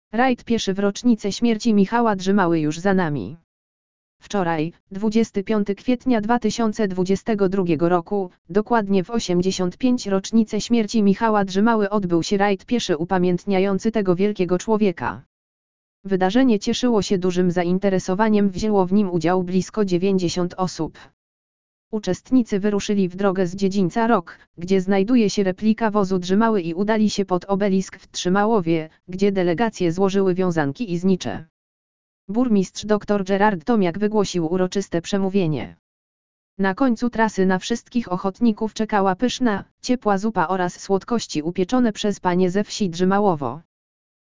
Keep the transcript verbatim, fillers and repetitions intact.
Rajd pieszy w rocznicę śmierci Michała Drzymały już za nami. Wczoraj, dwudziestego piątego kwietnia dwa tysiące dwudziestego drugiego roku, dokładnie w osiemdziesiątą piątą rocznicę śmierci Michała Drzymały odbył się rajd pieszy upamiętniający tego wielkiego człowieka. Wydarzenie cieszyło się dużym zainteresowaniem, wzięło w nim udział blisko dziewięćdziesiąt osób. Uczestnicy wyruszyli w drogę z dziedzińca Rok, gdzie znajduje się replika wozu Drzymały, i udali się pod obelisk w Trzymałowie, gdzie delegacje złożyły wiązanki i znicze. Burmistrz dr Gerard Tomiak wygłosił uroczyste przemówienie. Na końcu trasy na wszystkich ochotników czekała pyszna, ciepła zupa oraz słodkości upieczone przez panie ze wsi Drzymałowo.